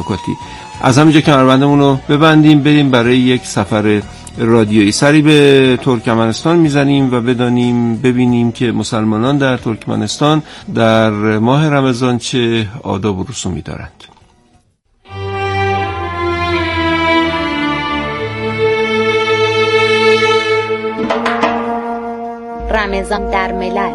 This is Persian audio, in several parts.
نکاتی. از همینجا کمربندمون رو ببندیم، بریم برای یک سفر رادیویی. سری به ترکمنستان میزنیم و ببینیم که مسلمانان در ترکمنستان در ماه رمضان چه آداب و رسومی دارند. رمضان در ملل.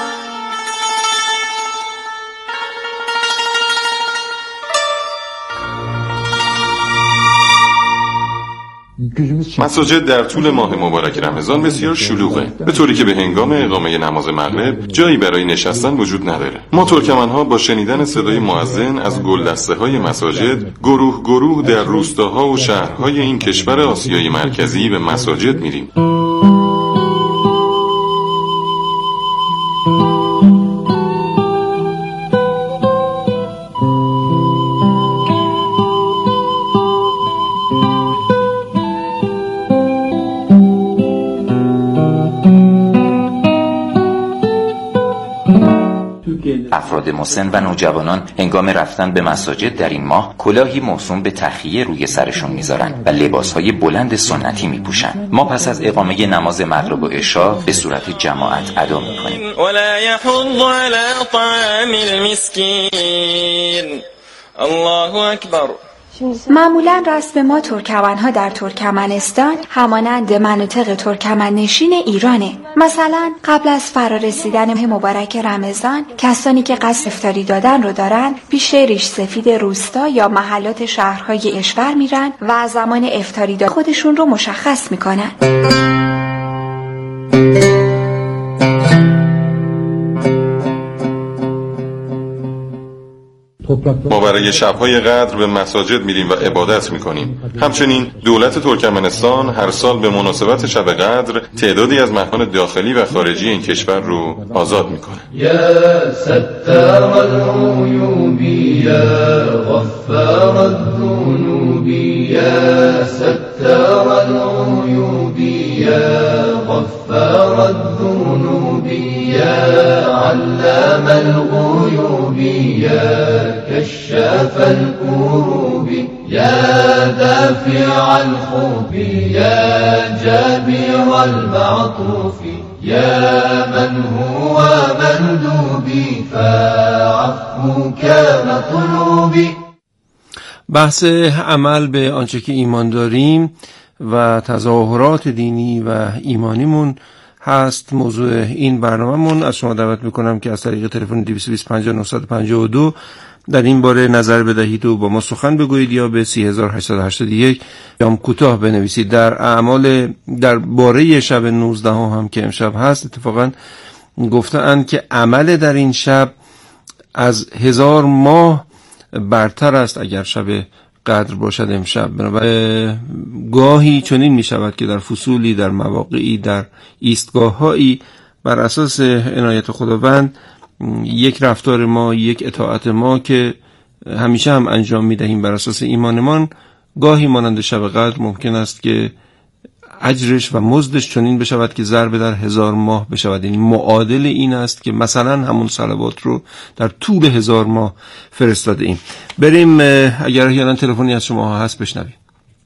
مساجد در طول ماه مبارک رمضان بسیار شلوغه، به طوری که به هنگام اقامه نماز مغرب جایی برای نشستن وجود نداره. ما ترکمنها با شنیدن صدای مؤذن از گلدسته های مساجد گروه گروه در روستاها و شهرهای این کشور آسیای مرکزی به مساجد میریم. افراد مسن و نوجوانان هنگام رفتن به مساجد در این ماه کلاهی موسوم به تخیه روی سرشون میذارن و لباسهای بلند سنتی میپوشن. ما پس از اقامه نماز مغرب و عشا به صورت جماعت ادا میکنیم. ولا يحض على طعام المسكين. الله اکبر. معمولا رسم ما ترکمنها در ترکمنستان همانند مناطق ترکمن نشین ایرانه. مثلا قبل از فرارسیدن مبارک رمضان کسانی که قصد افطاری دادن رو دارن پیش ریش سفید روستا یا محلات شهرهای اشور میرن و زمان افطاری دادن خودشون رو مشخص میکنن. ما برای شب‌های قدر به مساجد میریم و عبادت میکنیم. همچنین دولت ترکمنستان هر سال به مناسبت شب قدر تعدادی از مکان داخلی و خارجی این کشور رو آزاد میکنه. یا ستار العیوب یا غفار الذنوب یا ستار العیوب یا غفار الذنوب یا علام الغیوب یا كشاف الكروب يا دافع الخوف يا جابر المعطوف يا من هو مندوبي فعفوك مطلوبي. بحث عمل به آنچه که ایمان داریم و تظاهرات دینی و ایمانیمون هست موضوع این برنامه‌مون. از شما دعوت میکنم که از طریق تلفن 225 در این باره نظر بدهید و با ما سخن بگویید یا به 3881 یا کوتاه بنویسید. در باره شب 19 هم که امشب هست اتفاقا گفتند که عمل در این شب از 1000 ماه برتر است اگر شب قدر باشد امشب. بنابراین گاهی چنین می شود که در فصولی، در مواقعی، در ایستگاه‌هایی بر اساس عنایت خداوند یک رفتار ما، یک اطاعت ما که همیشه هم انجام می دهیم بر اساس ایمانمان، گاهی مانند شب قدر ممکن است که اجرش و مزدش چنین بشود که ضرب در 1000 ماه بشود. این معادل این است که مثلا همون صلوات رو در طول 1000 ماه فرستاده ایم. بریم اگر احیانا تلفنی از شما هست بشنویم.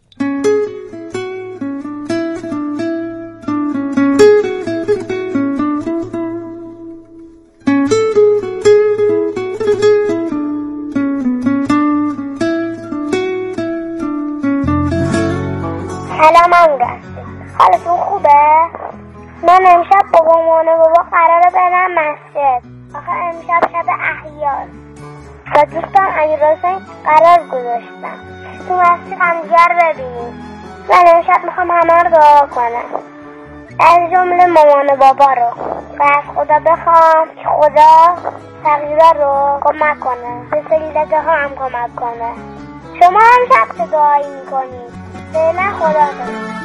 سلام امرا، حالتون خوبه؟ من امشب با مامان و بابا قراره برم مسجد. آخه امشب شب احیاست و دوستان امیرحسین قرار گذاشتم تو مسجد همدیگر ببینیم. من امشب میخوام همه رو دعا کنم، از جمله مامان و بابا رو، و از خدا بخوام که خدا فقیرا رو کمک کنه، به سلیلده ها هم کمک کنه. شما هم شب چه دعایی میکنید؟ فعلا خدا کنید.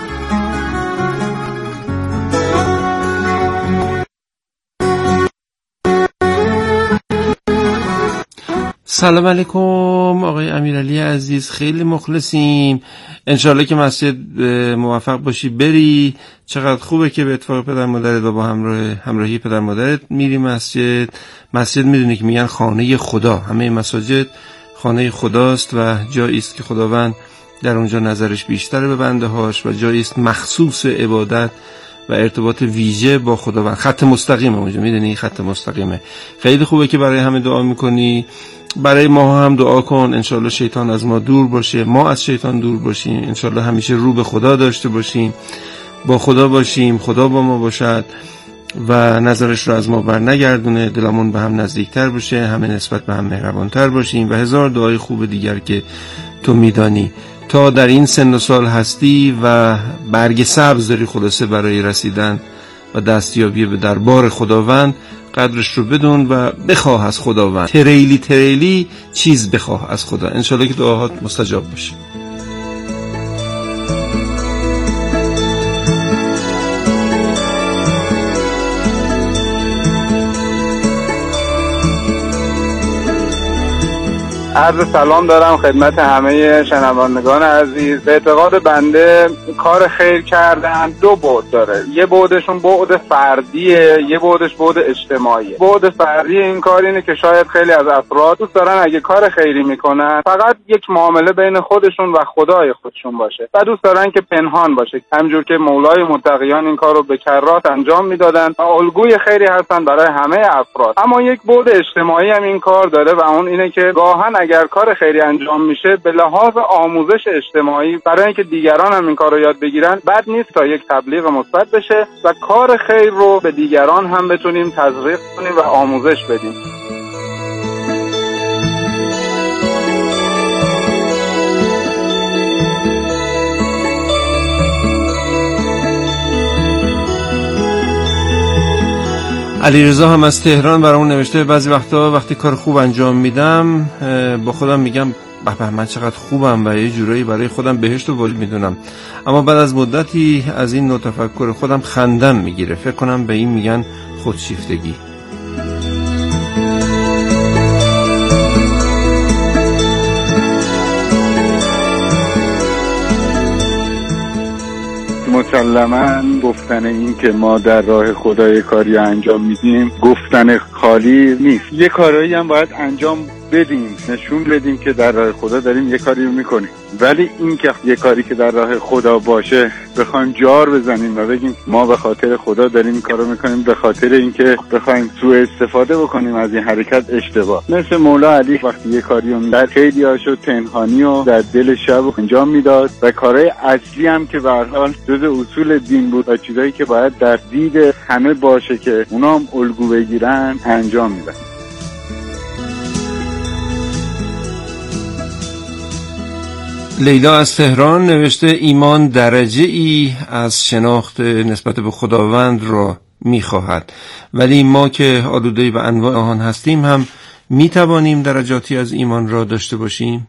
سلام علیکم آقای امیرعلی عزیز، خیلی مخلصیم. انشالله که مسجد موفق باشی بری. چقدر خوبه که به اتفاق پدر مادرت و با همراهی پدر مادرت میری مسجد. مسجد میدونی که میگن خانه خدا، همه مساجد خانه خداست و جایی است که خداوند در اونجا نظرش بیشتره به بنده هاش و جایی است مخصوص عبادت و ارتباط ویژه با خداوند. خط مستقیمه اونجا، میدونی خط مستقیمه. خیلی خوبه که برای همه دعا میکنی. برای ما هم دعا کن انشالله شیطان از ما دور باشه، ما از شیطان دور باشیم، انشالله همیشه رو به خدا داشته باشیم، با خدا باشیم، خدا با ما باشد و نظرش رو از ما بر نگردونه، دلمون به هم نزدیکتر بشه، همه نسبت به هم مهربانتر باشیم و هزار دعای خوب دیگر که تو میدانی. تا در این سن و سال هستی و برگ سبز داری خلاصه برای رسیدن و دستیابی به دربار خداوند، قدرش رو بدون و بخواه از خداوند، تریلی چیز بخواه از خدا. انشالله که دعاهات مستجاب باشه. عرض سلام دارم خدمت همه شنوندگان عزیز. به اعتقاد بنده کار خیر کردن دو بعد داره، یه بعدشون بعد فردیه، یه بعدش بعد اجتماعیه. بعد فردی این کار اینه که شاید خیلی از افراد دوست دارن اگه کار خیری میکنن فقط یک معامله بین خودشون و خدای خودشون باشه و دوست دارن که پنهان باشه، همجور که مولای متقیان این کار رو به کرات انجام میدادن و الگوی خیری هستن برای همه افراد. اما یک بعد اجتماعی هم این کار داره و اون اینه که گاهن اگر کار خیری انجام میشه به لحاظ آموزش اجتماعی برای اینکه دیگران هم این کار رو یاد بگیرن بد نیست تا یک تبلیغ مثبت بشه و کار خیر رو به دیگران هم بتونیم تزریق کنیم و آموزش بدیم. علیرضا هم از تهران برامون نوشته بعضی وقتا وقتی کار خوب انجام میدم با خودم میگم به من چقدر خوبم و یه جورایی برای خودم بهشت رو واجب میدونم، اما بعد از مدتی از این نوع تفکر خودم خندم میگیره. فکر کنم به این میگن خودشیفتگی. مسلماً گفتن این که ما در راه خدای کاری انجام میدیم گفتن خالی نیست. یه کارایی هم باید انجام بدیم، نشون بدیم که در راه خدا داریم یه کاری رو میکنیم، ولی این که یه کاری که در راه خدا باشه بخوایم جار بزنیم و بگیم ما به خاطر خدا داریم این کارو میکنیم، به خاطر اینکه بخوایم سوء استفاده بکنیم از این حرکت، اشتباه. مثل مولا علی وقتی یه کاری رو در خیلی هاشو تنهانی و در دل شب انجام میداد و کارهای اصلی هم که به هر حال جز اصول دین بود و چیزایی که باید در دید همه باشه که اونا هم الگو بگیرن انجام میدن. لیلا از تهران نوشته ایمان درجه ای از شناخت نسبت به خداوند را می‌خواهد، ولی ما که آلوده به انواع آن هستیم هم می‌توانیم درجاتی از ایمان را داشته باشیم.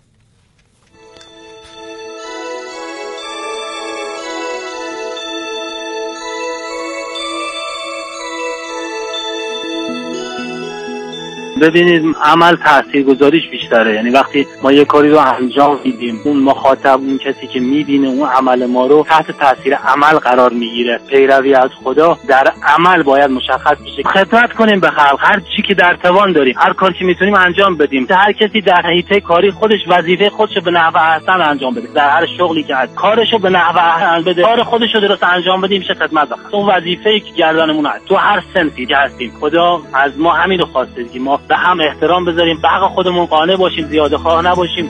ببینید عمل تاثیرگذاریش بیشتره، یعنی وقتی ما یه کاری رو انجام میدیم اون مخاطب، اون کسی که میبینه اون عمل ما رو تحت تاثیر عمل قرار میگیره. پیروی از خدا در عمل باید مشخص بشه. خدمت کنیم به خلق، هر چی که در توان داریم، هر کاری که میتونیم انجام بدیم. هر کسی در حیطه کاری خودش وظیفه خودشو به نحو احسن انجام بده، در هر شغلی که هست کارشو به نحو احسن بده، کار خودشو درست انجام بدیم، میشه خدمت بکنیم. اون وظیفه‌ای که گردنمون هست تو هر سنفی که هستیم. خدا از ما همین رو خواسته که ما به هم احترام بذاریم، به حق خودمون قانع باشیم، زیاده خواه نباشیم.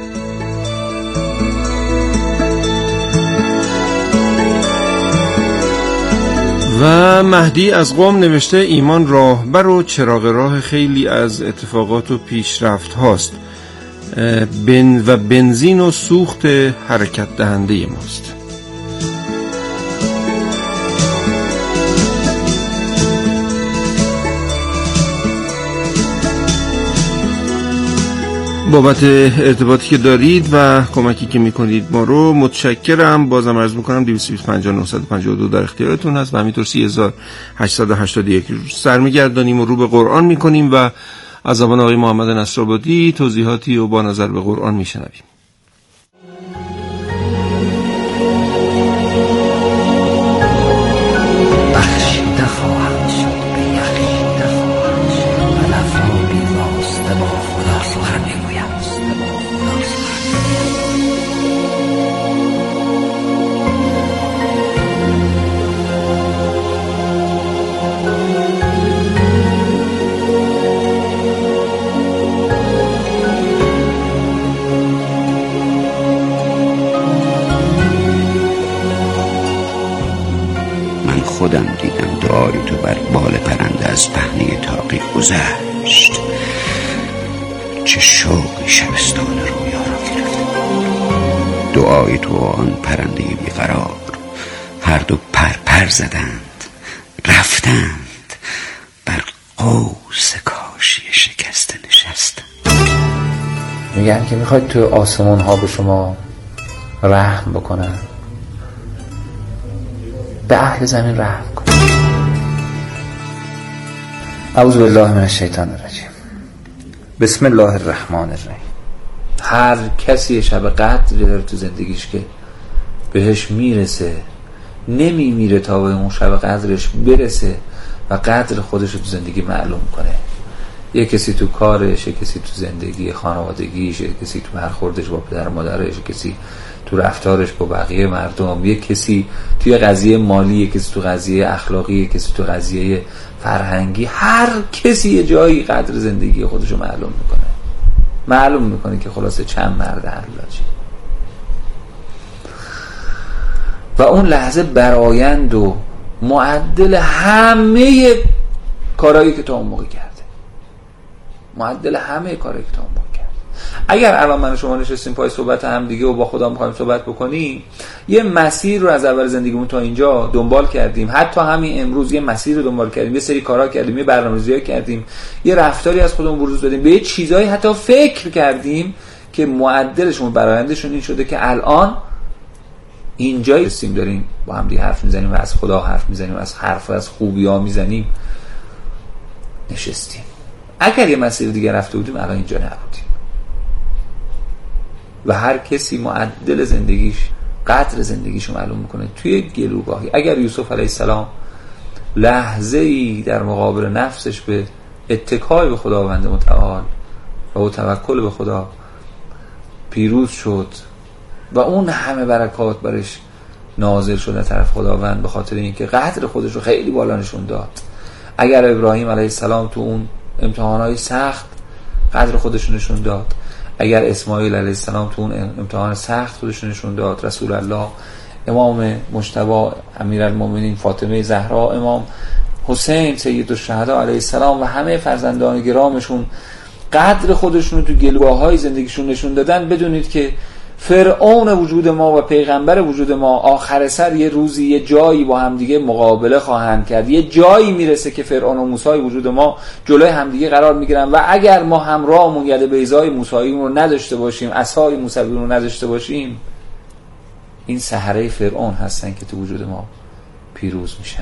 و مهدی از قم نوشته ایمان راهبر و چراغ راه خیلی از اتفاقات و پیشرفت هاست و بنزین و سوخت حرکت دهنده ماست. بابت ارتباطی که دارید و کمکی که میکنید ما رو متشکرم. بازم عرض میکنم 225 در اختیارتون هست و همینطور 3881 سرمیگردانیم و رو به قرآن میکنیم و از زبان آقای محمد نصرآبادی توضیحاتی و با نظر به قرآن میشنویم. بخشیده خواهد شد به یقین و لفظی واسطه با خدا سخن میگوید. خودم دیدم دعای تو بر بال پرنده از پهنه تاقی گذشت. چه شوقی شبستان رویا را گرفت. دعای تو آن پرنده بیقرار هر دو پر زدند، رفتند بر قوس کاشی شکسته نشستند. میگن که میخواید تو آسمان ها به شما رحم بکنن، به اهل زمین رحم کنن. اعوذ بالله من الشیطان الرجیم. بسم الله الرحمن الرحیم. هر کسی شب قدر داره تو زندگیش که بهش میرسه، نمیمیره تا به اون شب قدرش برسه و قدر خودش رو تو زندگی معلوم کنه. یه کسی تو کارش، یه کسی تو زندگی خانوادگیش، یه کسی تو برخوردش با پدر مادرش، یه کسی تو رفتارش با بقیه مردم، یه کسی توی قضیه مالی، یه کسی تو قضیه اخلاقی، یه کسی تو قضیه فرهنگی. هر کسی یه جایی قدر زندگی خودش رو معلوم میکنه که خلاصه چند مرد حلاجی. و اون لحظه برآیند و معدل همه کارهایی که تا اون موقع کرده، معدل همه کارهایی که تا اون موقع کرده. اگر الان من و شما نشستیم پای صحبت هم دیگه و با خدا می‌خوایم صحبت بکنیم، یه مسیر رو از اول زندگیمون تا اینجا دنبال کردیم، حتی همین امروز یه مسیر رو دنبال کردیم، یه سری کارا کردیم، یه برنامه‌ریزی کردیم، یه رفتاری از خودمون بروز دادیم، به یه چیزایی حتی فکر کردیم که معدلشون برآیندشون این شده که الان اینجایی هستیم، داریم با هم دیگه حرف میزنیم و از خدا حرف میزنیم و از خوبی‌ها میزنیم، نشستیم. اگر یه مسیر دیگه رفته بودیم الان اینجا نبودیم. و هر کسی معدل زندگیش، قدر زندگیشو معلوم میکنه توی گلوگاهی. اگر یوسف علیه السلام لحظه ای در مقابل نفسش به اتکای به خداوند متعال و توکل به خدا پیروز شد و اون همه برکات برش نازل شد از طرف خداوند به خاطر اینکه قدر خودش رو خیلی بالا نشون داد. اگر ابراهیم علیه السلام تو اون امتحانات سخت قدر خودش رو نشون داد، اگر اسماعیل علیه السلام تو اون امتحان سخت خودش رو نشون داد، رسول الله، امام مجتبی امیرالمومنین فاطمه زهرا، امام حسین سید الشهدا علیه السلام و همه فرزندان گرامشون قدر خودشون رو تو گلوگاه‌های زندگیشون نشون دادن، بدونید که فرعون وجود ما و پیغمبر وجود ما آخر سر یه روزی یه جایی با همدیگه مقابله خواهند کرد. یه جایی میرسه که فرعون و موسی وجود ما جلوی همدیگه قرار میگیرن و اگر ما همراهمون ید بیضای موسی رو نداشته باشیم، عصای موسی رو نداشته باشیم، این سحره فرعون هستن که تو وجود ما پیروز میشن.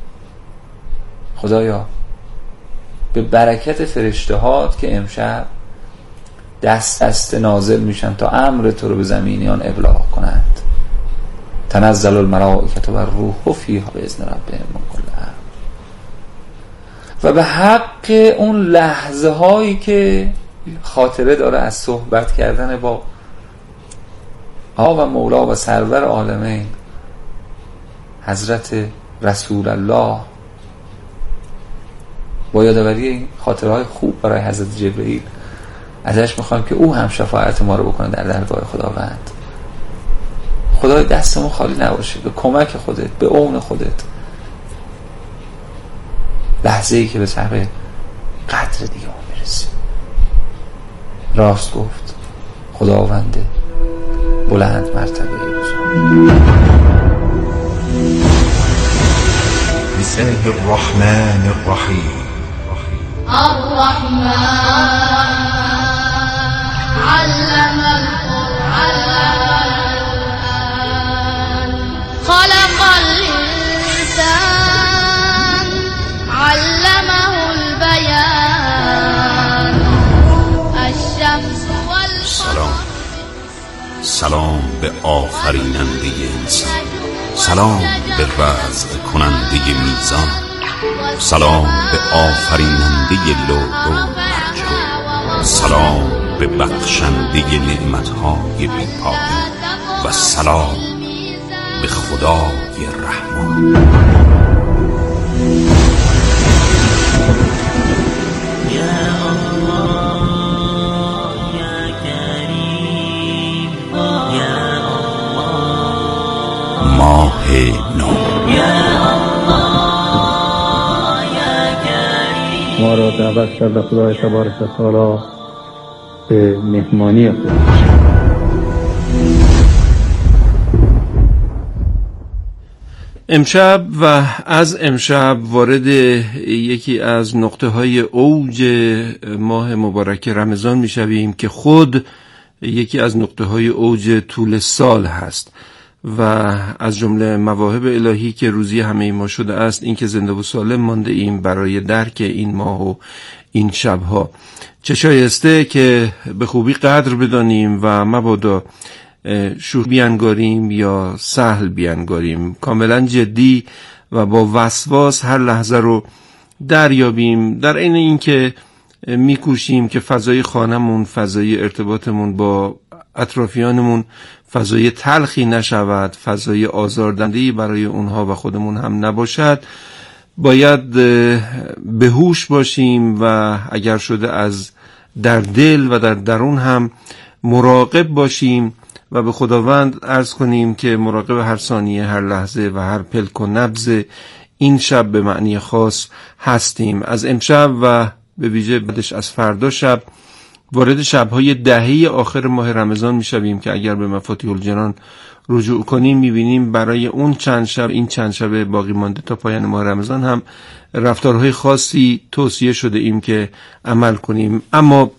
خدایا به برکت فرشتهات که امشب دست نازل میشن تا امر تو رو به زمینیان ابلاغ کنند، تنزل الملائکه و الروح فیها باذن ربهم من کل امر. و به حق اون لحظه هایی که خاطره داره از صحبت کردن با آقا و مولا و سرور عالمین حضرت رسول الله، با یادآوری این خاطره های خوب برای حضرت جبرئیل، ازش میخوایم که او هم شفاعت ما رو بکنه در درگاه خداوند. خدای دستمون خالی نباشه، به کمک خودت، به عون خودت، لحظه ای که به سر قدر دیگه ما میرسیم. راست گفت خداوند بلند مرتبه بزرگ. بسم الله الرحمن الرحیم. الرحمن علم القرآن خلق الإنسان علمه البيان الشمس والقمر. سلام به آفریننده انسان، سلام به وضع کننده میزان، سلام به آفریننده لؤلؤ و مرجان، سلام به بخشنده نعمتهای بی‌پایان و سلام به خدای رحمان. ماه نو. دعوت کرده خدای تبارک و تعالی به مهمانی خود. امشب و از امشب وارد یکی از نقطه‌های اوج ماه مبارک رمضان می‌شویم که خود یکی از نقطه‌های اوج طول سال هست و از جمله مواهب الهی که روزی همه ما شده است این که زنده و سالم مانده ایم برای درک این ماه و این شب‌ها. چه شایسته که به خوبی قدر بدانیم و مبادا شوخ بیانگاریم یا سهل بیانگاریم، کاملا جدی و با وسواس هر لحظه رو دریابیم، در عین اینکه میکوشیم که فضای خانمون، فضای ارتباطمون با اطرافیانمون فضای تلخی نشود، فضای آزاردهنده‌ای برای اونها و خودمون هم نباشد. باید به هوش باشیم و اگر شده از در دل و در درون هم مراقب باشیم و به خداوند عرض کنیم که مراقب هر ثانیه، هر لحظه و هر پلک و نبض این شب به معنی خاص هستیم. از امشب و به ویژه بعدش از فردا شب وارد شب‌های دهه آخر ماه رمضان می‌شویم که اگر به مفاتیح الجنان رجوع کنیم می‌بینیم برای اون چند شب، این چند شب باقی مانده تا پایان ماه رمضان هم رفتارهای خاصی توصیه شده ایم که عمل کنیم. اما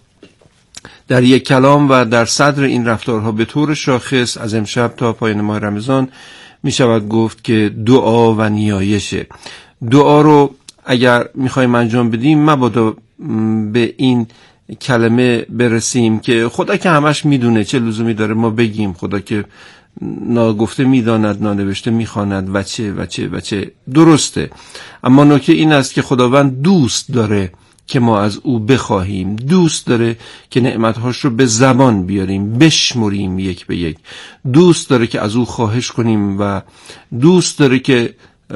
در یک کلام و در صدر این رفتارها به طور شاخص از امشب تا پایان ماه رمضان می شود گفت که دعا و نیایشه. دعا رو اگر میخوایم انجام بدیم مبادا به این کلمه برسیم که خدا که همش میدونه، چه لزومی داره ما بگیم خدا که ناگفته میداند، نانوشته میخواند و چه. درسته، اما نکته این است که خداوند دوست داره که ما از او بخواهیم، دوست داره که نعمتهاش رو به زبان بیاریم، بشمریم یک به یک، دوست داره که از او خواهش کنیم و دوست داره که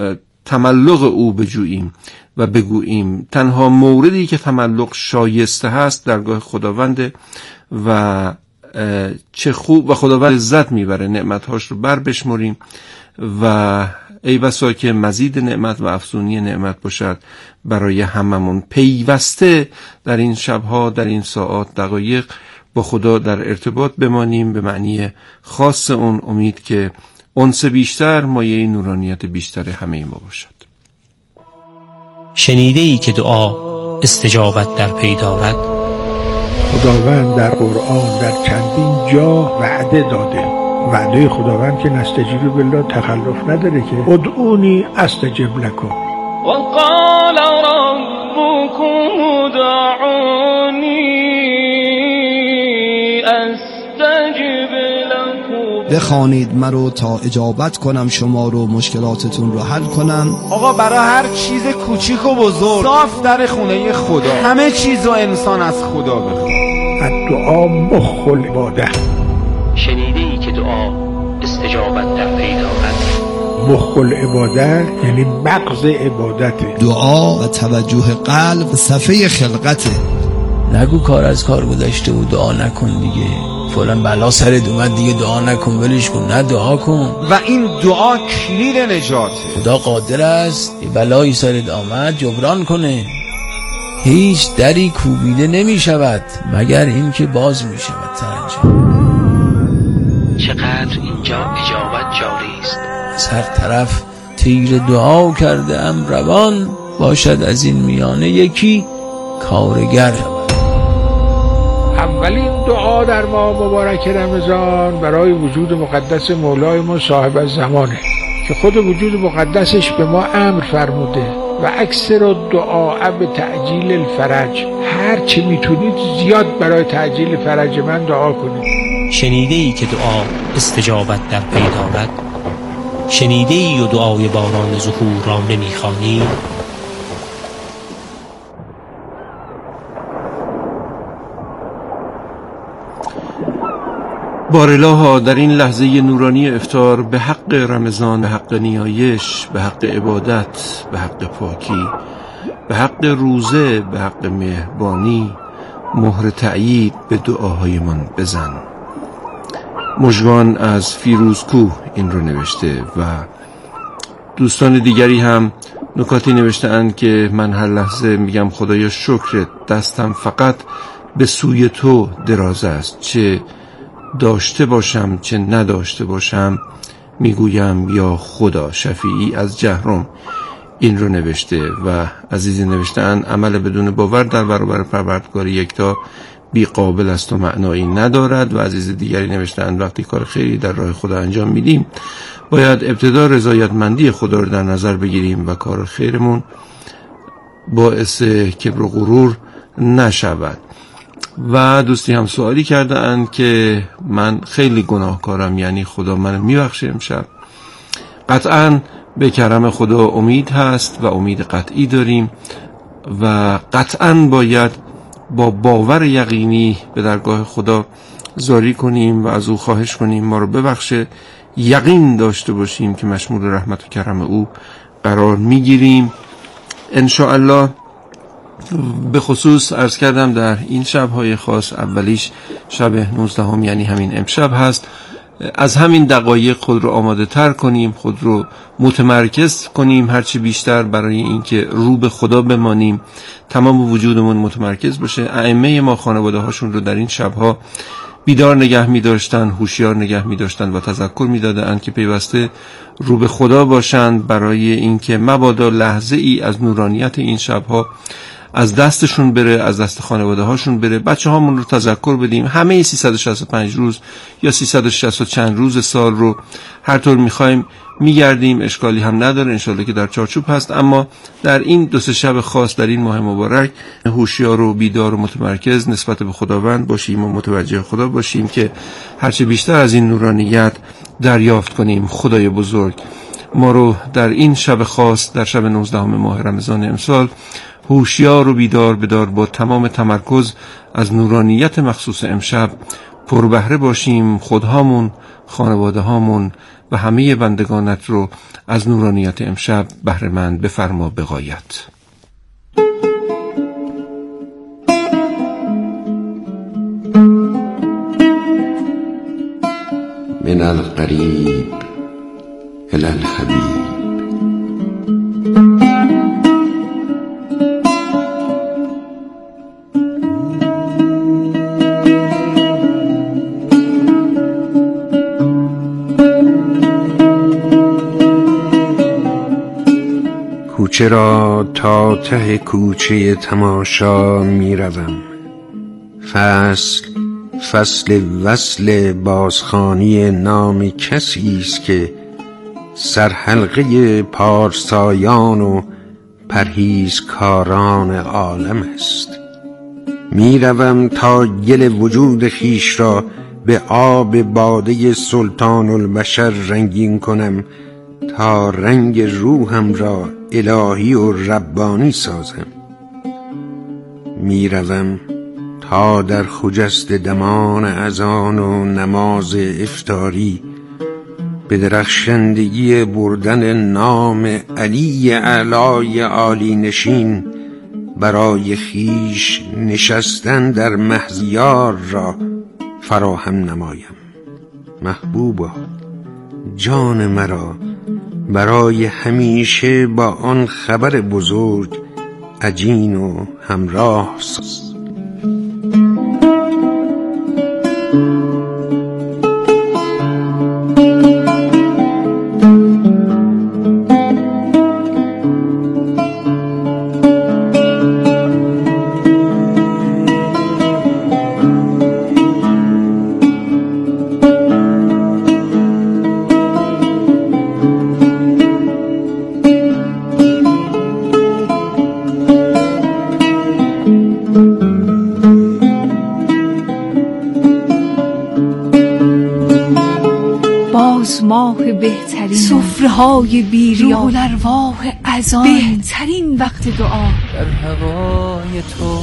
تملق او بجوییم و بگوییم. تنها موردی که تملق شایسته هست درگاه خداونده و چه خوب و خداوند لذت میبره نعمتهاش رو بر بشمریم و ای بسا که مزید نعمت و افزونی نعمت باشد برای هممون. پیوسته در این شبها، در این ساعات، دقایق با خدا در ارتباط بمانیم به معنی خاص اون. امید که انس بیشتر مایه نورانیت بیشتر همه ما باشد. شنیده ای که دعا استجابت در پی دارد؟ خداوند در قرآن در چندین جا وعده داده. وعده خداوند که نستجیب بالله تخلف نداره که ادعونی استجب لکم. وقال ربكم ادعوني استجب لكم. بخوانید مرا تا اجابت کنم شما رو، مشکلاتتون رو حل کنم. آقا برای هر چیز کوچیک و بزرگ صاف در خونه خدا، همه چیز رو انسان از خدا بخواد. الدعا مخ العباده. شنیده ای که دعا استجابت در پی دارد؟ مخ العباده یعنی مغز عبادت. دعا و توجه قلب صفحه خلقته. نگو کار از کار گذشته و دعا نکن دیگه، فلان بلا سرت اومد دیگه دعا نکن، ولش کن. نه، دعا کن و این دعا کلید نجاته. خدا قادر است یه بلایی سرت آمد جبران کنه. هیچ دری کوبیده نمی شود مگر این که باز می شود سرانجام. چقدر اینجا اجابت جاری است. از هر طرف تیر دعا کرده ام روان، باشد از این میانه یکی کارگر. اولین دعا در ماه مبارک رمضان برای وجود مقدس مولای ما صاحب الزمانه که خود وجود مقدسش به ما امر فرموده و اکثر دعا به تعجیل الفرج. هر چی میتونید زیاد برای تعجیل فرج من دعا کنید. شنیده ای که دعا استجابت در پی دارد؟ شنیده ای و دعای باران ظهور را نمیخوانی؟ بارالها در این لحظه نورانی افطار به حق رمضان، به حق نیایش، به حق عبادت، به حق پاکی، به حق روزه، به حق مهربانی مهر تأیید به دعاهایمان بزن. مژگان از فیروزکوه این رو نوشته و دوستان دیگری هم نکاتی نوشته‌اند که من هر لحظه میگم خدایا شکرت، دستم فقط به سوی تو دراز است، چه داشته باشم چه نداشته باشم میگویم یا خدا. شفیعی از جهرم این رو نوشته. و عزیزی نوشته‌اند عمل بدون باور در برابر پروردگار یکتا بی قابل است و معنایی ندارد. و عزیز دیگری نوشته‌اند وقتی کار خیری در راه خدا انجام میدیم باید ابتدا رضایتمندی خدا رو در نظر بگیریم و کار خیرمون باعث کبر و غرور نشود. و دوستی هم سوالی کرده اند که من خیلی گناهکارم، یعنی خدا من میبخشه امشب؟ قطعاً به کرم خدا امید هست و امید قطعی داریم و قطعاً باید با باور یقینی به درگاه خدا زاری کنیم و از او خواهش کنیم ما رو ببخشه. یقین داشته باشیم که مشمول رحمت و کرم او قرار میگیریم انشاءالله. به خصوص عرض کردم در این شب‌های خاص، اولیش شب 19 یعنی همین امشب هست، از همین دقایق خود رو آماده تر کنیم، خود رو متمرکز کنیم هرچی بیشتر برای اینکه رو به خدا بمانیم، تمام وجودمون متمرکز باشه. ائمه ما خانواده هاشون رو در این شب‌ها بیدار نگه می داشتن، هوشیار نگه می داشتن و تذکر می دادن که پیوسته رو به خدا باشند برای اینکه مبادا لحظه ای از نورانیت این شب‌ها از دستشون بره، از دست خانواده هاشون بره. بچه هامون رو تذکر بدیم همه 365 روز یا 360 چند روز سال رو هر طور میخوایم میگردیم، اشکالی هم نداره، انشالله که در چارچوب هست. اما در این دو سه شب خاص در این ماه مبارک هوشیار و بیدار و متمرکز نسبت به خداوند باشیم و متوجه خدا باشیم که هرچه بیشتر از این نورانیت دریافت کنیم. خدای بزرگ ما رو در این شب خاص، در شب 19 ماه رمضان امسال، هوشیار و بیدار بدار با تمام تمرکز از نورانیت مخصوص امشب پربهره باشیم. خودهامون، خانواده هامون و همه بندگانت رو از نورانیت امشب بهره مند بفرما به غایت. من القریب الی الحبیب. کوچه را تا ته کوچه تماشا می روم. فصل وصل بازخوانی نام کسی است که سرحلقه پارسایان و پرهیزکاران عالم است. می روم تا گل وجود خیش را به آب باده سلطان البشر رنگین کنم، تا رنگ روحم را الهی و ربانی سازم. میروم تا در خجست دمان اذان و نماز افطاری به درخشندگی بردن نام علی اعلای عالی نشین برای خیش نشستن در محضیار را فراهم نمایم. محبوبا، جان مرا برای همیشه با آن خبر بزرگ عجین و همراه ساز. ماه بهترین، سفره های بیریا، روح الارواح اذان، بهترین وقت دعا. در هوای تو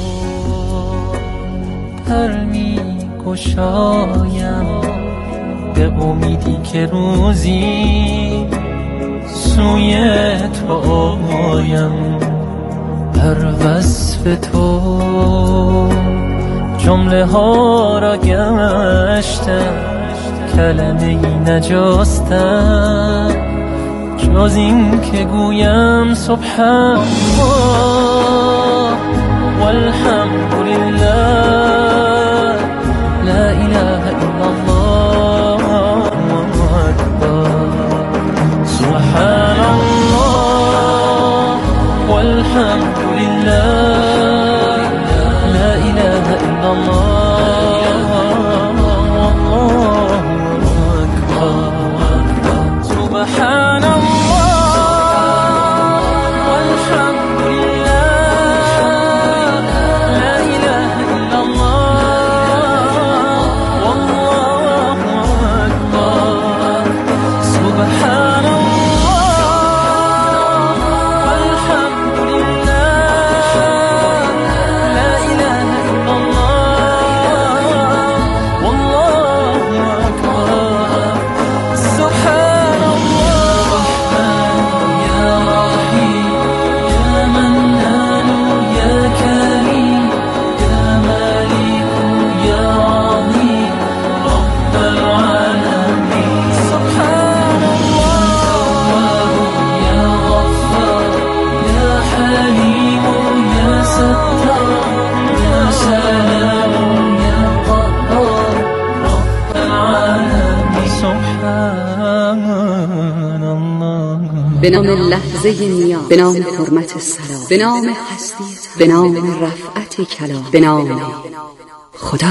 پر می گشایم، به امیدی که روزی سوی تو آیم. در وصف تو جمله ها را گشتم، کلمه ای نجستم جز این که گویم سبحان الله والحمدلله لا اله الا الله سبحان الله والحمدلله لا اله الا الله والله اکبر سبحان به نام لحظه نیاز، به نام حرمت سلام، به نام هستیت، به نام رفعت کلام، به نام خدا.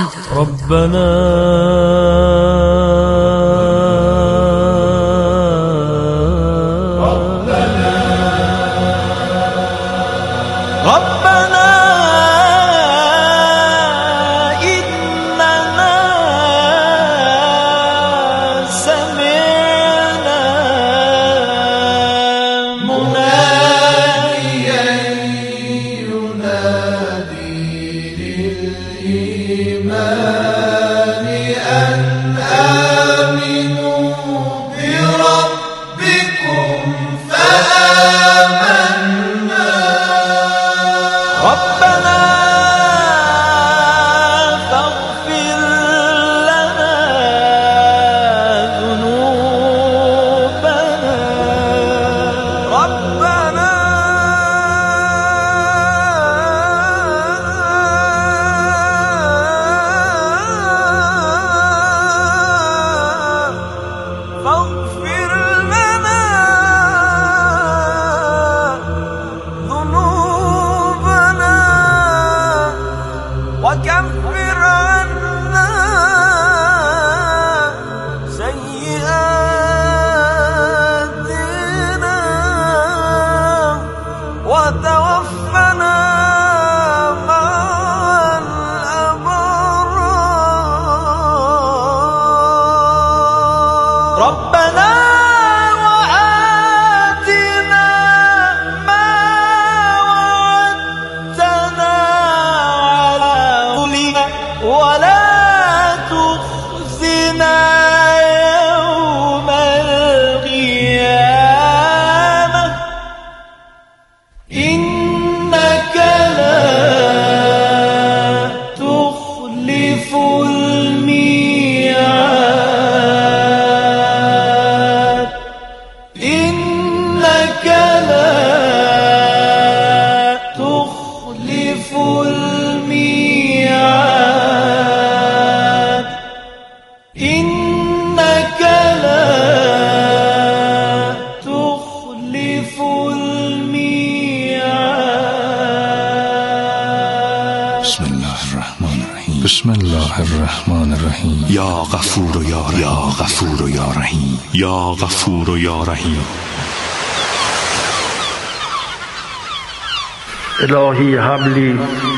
بسم الله الرحمن الرحیم. یا غفور و یا رحیم، یا غفور و یا رحیم، یا غفور و یا رحیم. الهی حبلی